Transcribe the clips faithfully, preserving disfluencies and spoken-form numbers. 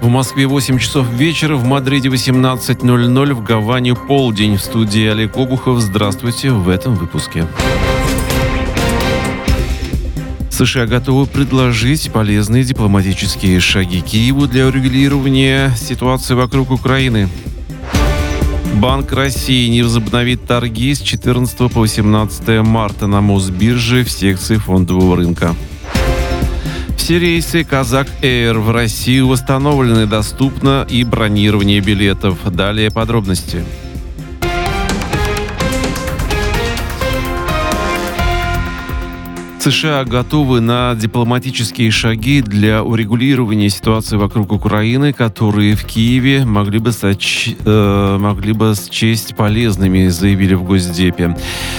В Москве восемь часов вечера, в Мадриде восемнадцать ноль ноль, в Гаване полдень. В студии Олег Обухов. Здравствуйте в этом выпуске. США готовы предложить полезные дипломатические шаги Киеву для урегулирования ситуации вокруг Украины. Банк России не возобновит торги с четырнадцатого по восемнадцатое марта на Мосбирже в секции фондового рынка. Все рейсы «Казак Эйр» в Россию восстановлены, доступно и бронирование билетов. Далее подробности. США готовы на дипломатические шаги для урегулирования ситуации вокруг Украины, которые в Киеве могли бы, соч... э, могли бы счесть полезными, заявили в Госдепе.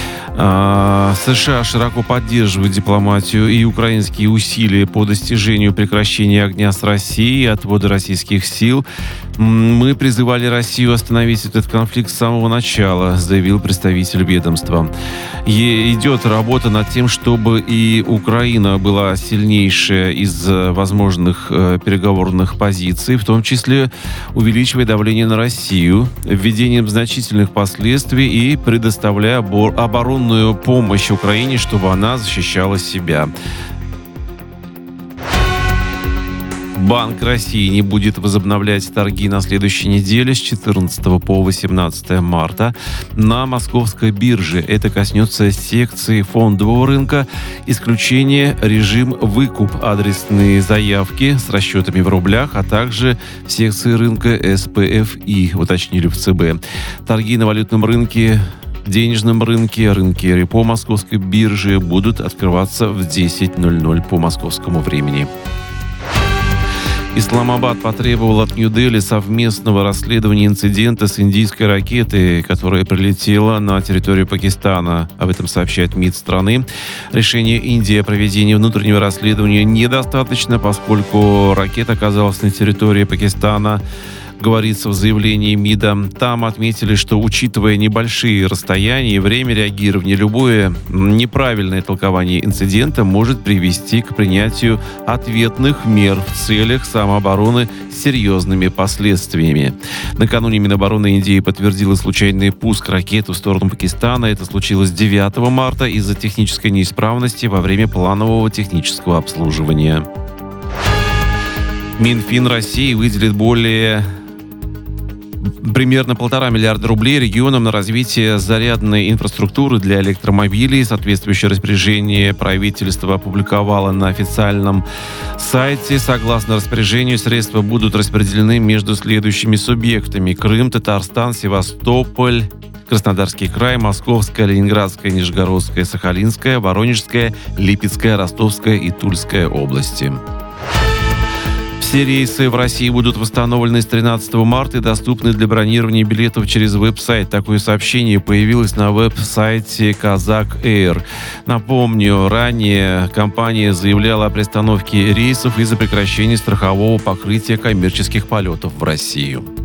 США широко поддерживают дипломатию и украинские усилия по достижению прекращения огня с Россией и отвода российских сил. Мы призывали Россию остановить этот конфликт с самого начала, заявил представитель ведомства. И идет работа над тем, чтобы и Украина была сильнейшая из возможных переговорных позиций, в том числе увеличивая давление на Россию, введением значительных последствий и предоставляя оборону помощь Украине, чтобы она защищала себя. Банк России не будет возобновлять торги на следующей неделе с четырнадцатого по восемнадцатое марта на Московской бирже. Это коснется секции фондового рынка. Исключение — режим выкуп, адресные заявки с расчетами в рублях, а также секции рынка эс пэ эф и, уточнили в цэ бэ. Торги на валютном рынке, денежном рынке, рынке репо Московской биржи будут открываться в десять ноль ноль по московскому времени. Исламабад потребовал от Нью-Дели совместного расследования инцидента с индийской ракетой, которая прилетела на территорию Пакистана. Об этом сообщает МИД страны. Решение Индии о проведении внутреннего расследования недостаточно, поскольку ракета оказалась на территории Пакистана, говорится в заявлении МИДа. Там отметили, что, учитывая небольшие расстояния и время реагирования, любое неправильное толкование инцидента может привести к принятию ответных мер в целях самообороны с серьезными последствиями. Накануне Минобороны Индии подтвердила случайный пуск ракеты в сторону Пакистана. Это случилось девятого марта из-за технической неисправности во время планового технического обслуживания. Минфин России выделит более примерно полтора миллиарда рублей регионам на развитие зарядной инфраструктуры для электромобилей. Соответствующее распоряжение правительство опубликовало на официальном сайте. Согласно распоряжению, средства будут распределены между следующими субъектами: Крым, Татарстан, Севастополь, Краснодарский край, Московская, Ленинградская, Нижегородская, Сахалинская, Воронежская, Липецкая, Ростовская и Тульская области. Все рейсы в России будут восстановлены с тринадцатого марта и доступны для бронирования билетов через веб-сайт. Такое сообщение появилось на веб-сайте «Казак Эйр». Напомню, ранее компания заявляла о приостановке рейсов из-за прекращения страхового покрытия коммерческих полетов в Россию.